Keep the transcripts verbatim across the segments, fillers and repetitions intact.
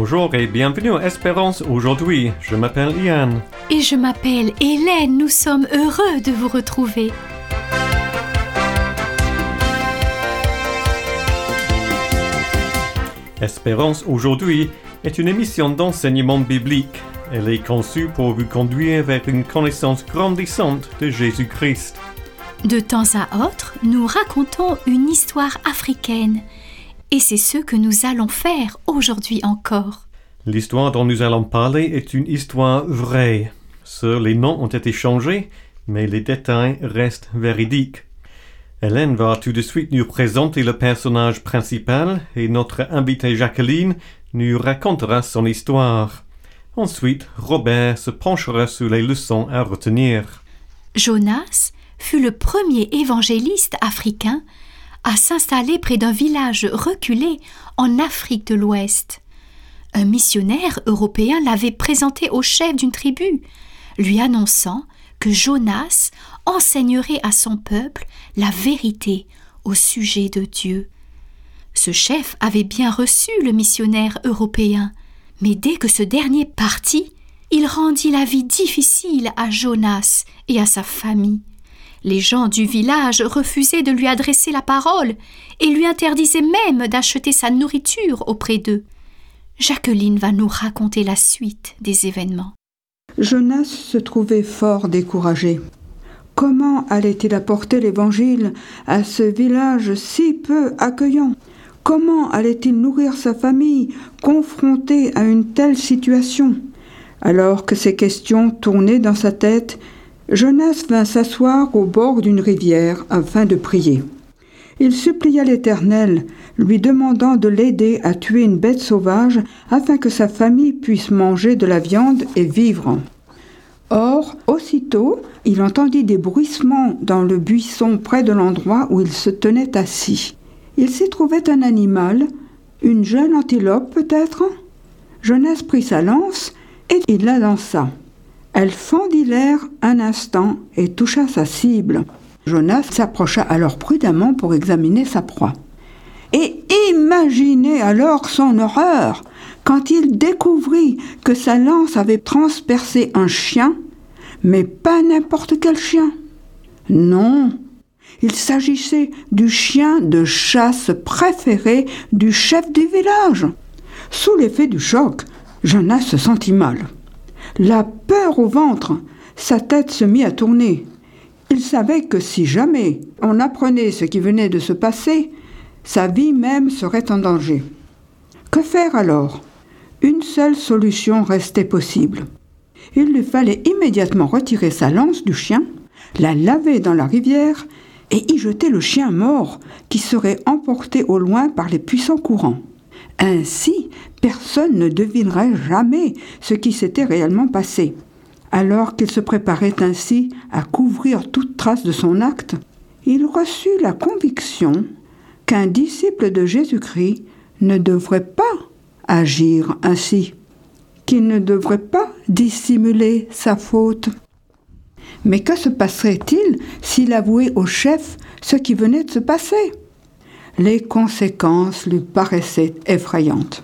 Bonjour et bienvenue à Espérance aujourd'hui. Je m'appelle Ian. Et je m'appelle Hélène. Nous sommes heureux de vous retrouver. Espérance aujourd'hui est une émission d'enseignement biblique. Elle est conçue pour vous conduire vers une connaissance grandissante de Jésus-Christ. De temps à autre, nous racontons une histoire africaine. Et c'est ce que nous allons faire aujourd'hui encore. L'histoire dont nous allons parler est une histoire vraie. Seuls les noms ont été changés, mais les détails restent véridiques. Hélène va tout de suite nous présenter le personnage principal et notre invitée Jacqueline nous racontera son histoire. Ensuite, Robert se penchera sur les leçons à retenir. Jonas fut le premier évangéliste africain à s'installer près d'un village reculé en Afrique de l'Ouest. Un missionnaire européen l'avait présenté au chef d'une tribu, lui annonçant que Jonas enseignerait à son peuple la vérité au sujet de Dieu. Ce chef avait bien reçu le missionnaire européen, mais dès que ce dernier partit, il rendit la vie difficile à Jonas et à sa famille. Les gens du village refusaient de lui adresser la parole et lui interdisaient même d'acheter sa nourriture auprès d'eux. Jacqueline va nous raconter la suite des événements. Jonas se trouvait fort découragé. Comment allait-il apporter l'Évangile à ce village si peu accueillant ? Comment allait-il nourrir sa famille, confronté à une telle situation ? Alors que ces questions tournaient dans sa tête, Jonas vint s'asseoir au bord d'une rivière afin de prier. Il supplia l'Éternel, lui demandant de l'aider à tuer une bête sauvage afin que sa famille puisse manger de la viande et vivre. Or, aussitôt, il entendit des bruissements dans le buisson près de l'endroit où il se tenait assis. Il s'y trouvait un animal, une jeune antilope peut-être. Jonas prit sa lance et il la lança. Elle fendit l'air un instant et toucha sa cible. Jonas s'approcha alors prudemment pour examiner sa proie. Et imaginez alors son horreur quand il découvrit que sa lance avait transpercé un chien, mais pas n'importe quel chien. Non, il s'agissait du chien de chasse préféré du chef du village. Sous l'effet du choc, Jonas se sentit mal. La peur au ventre, sa tête se mit à tourner. Il savait que si jamais on apprenait ce qui venait de se passer, sa vie même serait en danger. Que faire alors ? Une seule solution restait possible. Il lui fallait immédiatement retirer sa lance du chien, la laver dans la rivière et y jeter le chien mort qui serait emporté au loin par les puissants courants. Ainsi, personne ne devinerait jamais ce qui s'était réellement passé. Alors qu'il se préparait ainsi à couvrir toute trace de son acte, il reçut la conviction qu'un disciple de Jésus-Christ ne devrait pas agir ainsi, qu'il ne devrait pas dissimuler sa faute. Mais que se passerait-il s'il avouait au chef ce qui venait de se passer ? Les conséquences lui paraissaient effrayantes.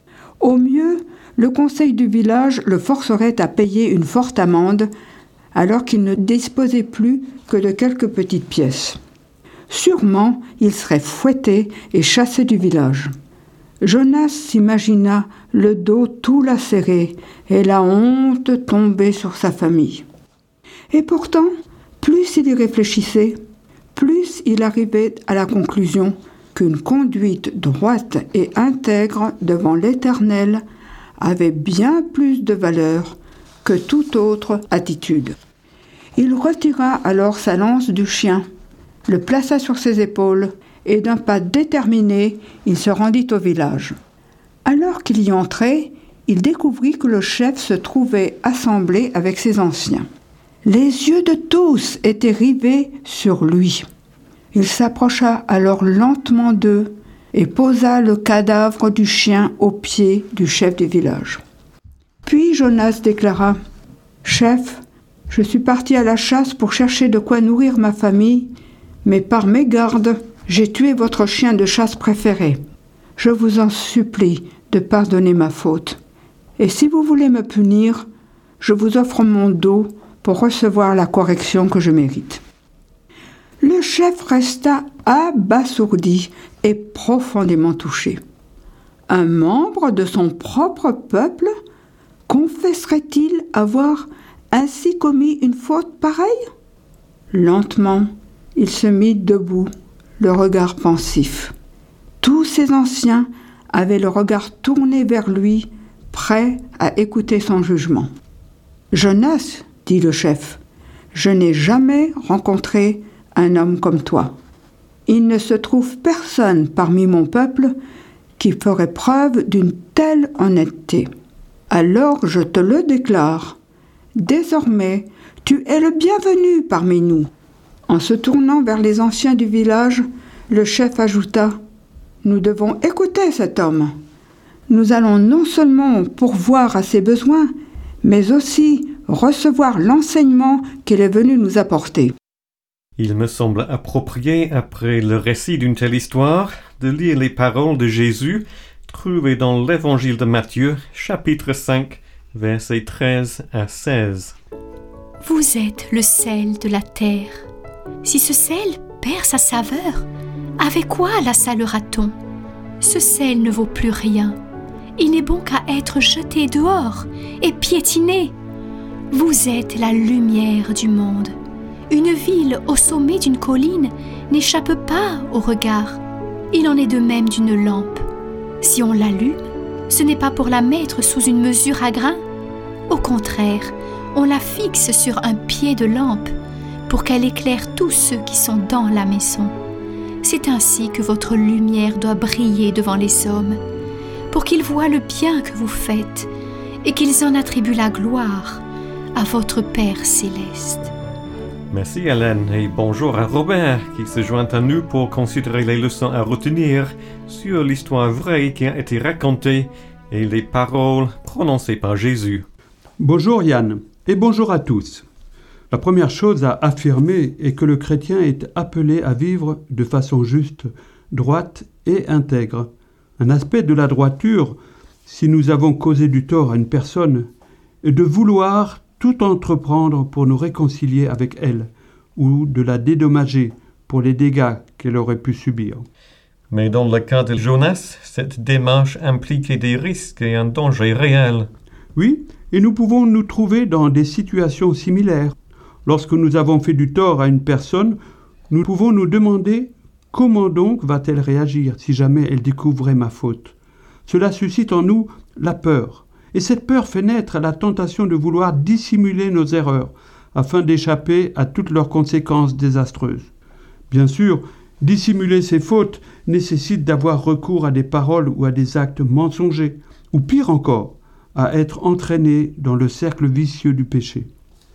Au mieux, le conseil du village le forcerait à payer une forte amende, alors qu'il ne disposait plus que de quelques petites pièces. Sûrement, il serait fouetté et chassé du village. Jonas s'imagina le dos tout lacéré et la honte tomber sur sa famille. Et pourtant, plus il y réfléchissait, plus il arrivait à la conclusion qu'une conduite droite et intègre devant l'Éternel avait bien plus de valeur que toute autre attitude. Il retira alors sa lance du chien, le plaça sur ses épaules et d'un pas déterminé, il se rendit au village. Alors qu'il y entrait, il découvrit que le chef se trouvait assemblé avec ses anciens. Les yeux de tous étaient rivés sur lui. Il s'approcha alors lentement d'eux et posa le cadavre du chien aux pieds du chef du village. Puis Jonas déclara « Chef, je suis parti à la chasse pour chercher de quoi nourrir ma famille, mais par mégarde, j'ai tué votre chien de chasse préféré. Je vous en supplie de pardonner ma faute. Et si vous voulez me punir, je vous offre mon dos pour recevoir la correction que je mérite. » Le chef resta abasourdi et profondément touché. Un membre de son propre peuple confesserait-il avoir ainsi commis une faute pareille ? Lentement, il se mit debout, le regard pensif. Tous ces anciens avaient le regard tourné vers lui, prêts à écouter son jugement. « Jonas, dit le chef, je n'ai jamais rencontré un homme comme toi. Il ne se trouve personne parmi mon peuple qui ferait preuve d'une telle honnêteté. Alors je te le déclare, désormais tu es le bienvenu parmi nous. » En se tournant vers les anciens du village, le chef ajouta « Nous devons écouter cet homme. Nous allons non seulement pourvoir à ses besoins, mais aussi recevoir l'enseignement qu'il est venu nous apporter. » Il me semble approprié, après le récit d'une telle histoire, de lire les paroles de Jésus trouvées dans l'Évangile de Matthieu, chapitre cinq, versets treize à seize. « Vous êtes le sel de la terre. Si ce sel perd sa saveur, avec quoi la salera-t-on ? Ce sel ne vaut plus rien. Il n'est bon qu'à être jeté dehors et piétiné. Vous êtes la lumière du monde. Une ville au sommet d'une colline n'échappe pas au regard. Il en est de même d'une lampe. Si on l'allume, ce n'est pas pour la mettre sous une mesure à grains. Au contraire, on la fixe sur un pied de lampe pour qu'elle éclaire tous ceux qui sont dans la maison. C'est ainsi que votre lumière doit briller devant les hommes, pour qu'ils voient le bien que vous faites et qu'ils en attribuent la gloire à votre Père céleste. Merci Hélène et bonjour à Robert qui se joint à nous pour considérer les leçons à retenir sur l'histoire vraie qui a été racontée et les paroles prononcées par Jésus. Bonjour Yann et bonjour à tous. La première chose à affirmer est que le chrétien est appelé à vivre de façon juste, droite et intègre. Un aspect de la droiture, si nous avons causé du tort à une personne, est de vouloir tout entreprendre pour nous réconcilier avec elle, ou de la dédommager pour les dégâts qu'elle aurait pu subir. Mais dans le cas de Jonas, cette démarche impliquait des risques et un danger réel. Oui, et nous pouvons nous trouver dans des situations similaires. Lorsque nous avons fait du tort à une personne, nous pouvons nous demander comment donc va-t-elle réagir si jamais elle découvrait ma faute. Cela suscite en nous la peur. Et cette peur fait naître la tentation de vouloir dissimuler nos erreurs, afin d'échapper à toutes leurs conséquences désastreuses. Bien sûr, dissimuler ses fautes nécessite d'avoir recours à des paroles ou à des actes mensongers, ou pire encore, à être entraîné dans le cercle vicieux du péché.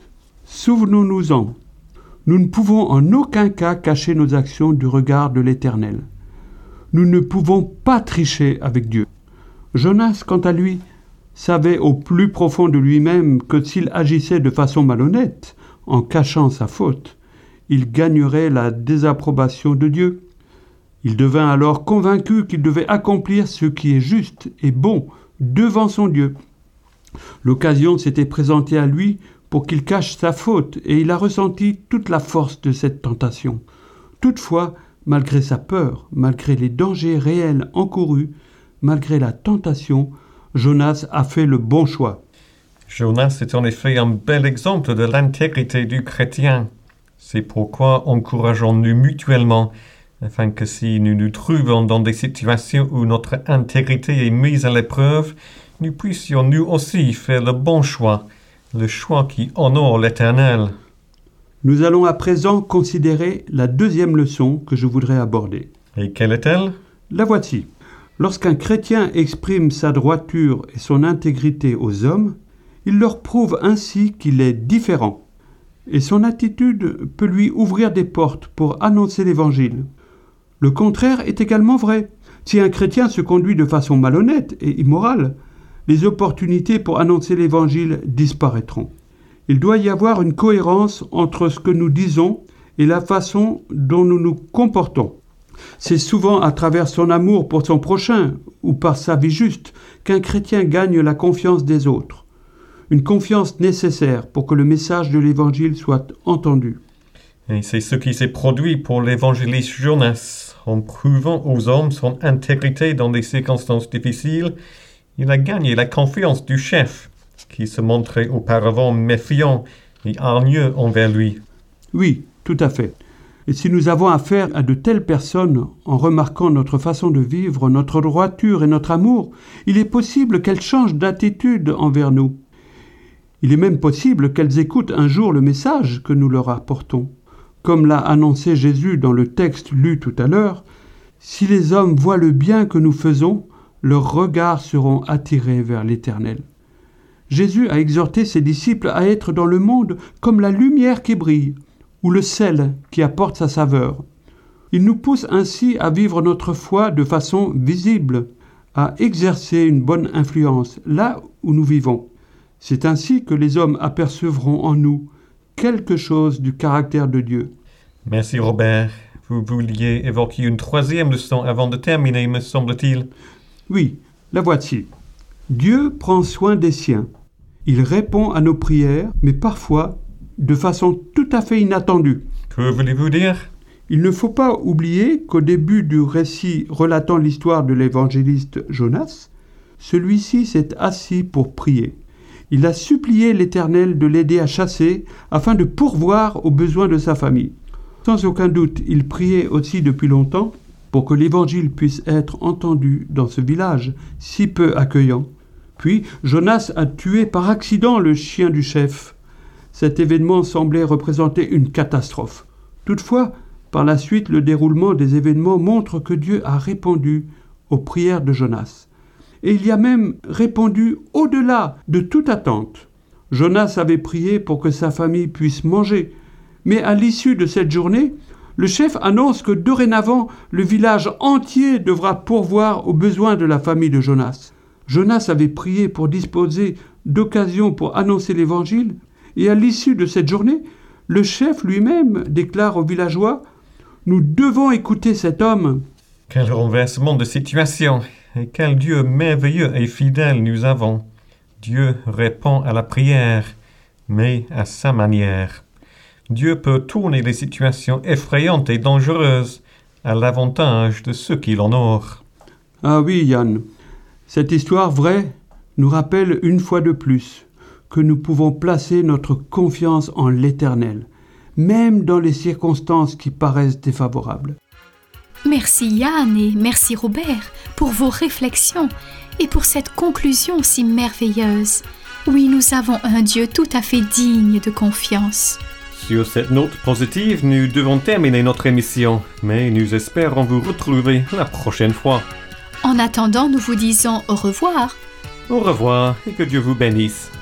Souvenons-nous-en, nous ne pouvons en aucun cas cacher nos actions du regard de l'Éternel. Nous ne pouvons pas tricher avec Dieu. Jonas, quant à lui, savait au plus profond de lui-même que s'il agissait de façon malhonnête, en cachant sa faute, il gagnerait la désapprobation de Dieu. Il devint alors convaincu qu'il devait accomplir ce qui est juste et bon devant son Dieu. L'occasion s'était présentée à lui pour qu'il cache sa faute et il a ressenti toute la force de cette tentation. Toutefois, malgré sa peur, malgré les dangers réels encourus, malgré la tentation, Jonas a fait le bon choix. Jonas est en effet un bel exemple de l'intégrité du chrétien. C'est pourquoi encourageons-nous mutuellement, afin que si nous nous trouvons dans des situations où notre intégrité est mise à l'épreuve, nous puissions nous aussi faire le bon choix, le choix qui honore l'Éternel. Nous allons à présent considérer la deuxième leçon que je voudrais aborder. Et quelle est-elle ? La voici. Lorsqu'un chrétien exprime sa droiture et son intégrité aux hommes, il leur prouve ainsi qu'il est différent. Et son attitude peut lui ouvrir des portes pour annoncer l'Évangile. Le contraire est également vrai. Si un chrétien se conduit de façon malhonnête et immorale, les opportunités pour annoncer l'Évangile disparaîtront. Il doit y avoir une cohérence entre ce que nous disons et la façon dont nous nous comportons. C'est souvent à travers son amour pour son prochain ou par sa vie juste qu'un chrétien gagne la confiance des autres. Une confiance nécessaire pour que le message de l'Évangile soit entendu. Et c'est ce qui s'est produit pour l'évangéliste Jonas. En prouvant aux hommes son intégrité dans des circonstances difficiles, il a gagné la confiance du chef, qui se montrait auparavant méfiant et hargneux envers lui. Oui, tout à fait. Et si nous avons affaire à de telles personnes, en remarquant notre façon de vivre, notre droiture et notre amour, il est possible qu'elles changent d'attitude envers nous. Il est même possible qu'elles écoutent un jour le message que nous leur apportons. Comme l'a annoncé Jésus dans le texte lu tout à l'heure, « Si les hommes voient le bien que nous faisons, leurs regards seront attirés vers l'Éternel. » Jésus a exhorté ses disciples à être dans le monde comme la lumière qui brille, ou le sel qui apporte sa saveur. Il nous pousse ainsi à vivre notre foi de façon visible, à exercer une bonne influence là où nous vivons. C'est ainsi que les hommes apercevront en nous quelque chose du caractère de Dieu. Merci Robert. Vous vouliez évoquer une troisième leçon avant de terminer, me semble-t-il. Oui, la voici. Dieu prend soin des siens. Il répond à nos prières, mais parfois de façon tout à fait inattendue. Que voulez-vous dire ? Il ne faut pas oublier qu'au début du récit relatant l'histoire de l'évangéliste Jonas, celui-ci s'est assis pour prier. Il a supplié l'Éternel de l'aider à chasser afin de pourvoir aux besoins de sa famille. Sans aucun doute, il priait aussi depuis longtemps pour que l'Évangile puisse être entendu dans ce village si peu accueillant. Puis, Jonas a tué par accident le chien du chef. Cet événement semblait représenter une catastrophe. Toutefois, par la suite, le déroulement des événements montre que Dieu a répondu aux prières de Jonas. Et il y a même répondu au-delà de toute attente. Jonas avait prié pour que sa famille puisse manger. Mais à l'issue de cette journée, le chef annonce que dorénavant, le village entier devra pourvoir aux besoins de la famille de Jonas. Jonas avait prié pour disposer d'occasions pour annoncer l'Évangile, et à l'issue de cette journée, le chef lui-même déclare aux villageois « Nous devons écouter cet homme. » Quel renversement de situation, et quel Dieu merveilleux et fidèle nous avons. Dieu répond à la prière, mais à sa manière. Dieu peut tourner les situations effrayantes et dangereuses à l'avantage de ceux qui l'honorent. Ah oui, Yann, cette histoire vraie nous rappelle une fois de plus que nous pouvons placer notre confiance en l'Éternel, même dans les circonstances qui paraissent défavorables. Merci Yann et merci Robert pour vos réflexions et pour cette conclusion si merveilleuse. Oui, nous avons un Dieu tout à fait digne de confiance. Sur cette note positive, nous devons terminer notre émission, mais nous espérons vous retrouver la prochaine fois. En attendant, nous vous disons au revoir. Au revoir et que Dieu vous bénisse.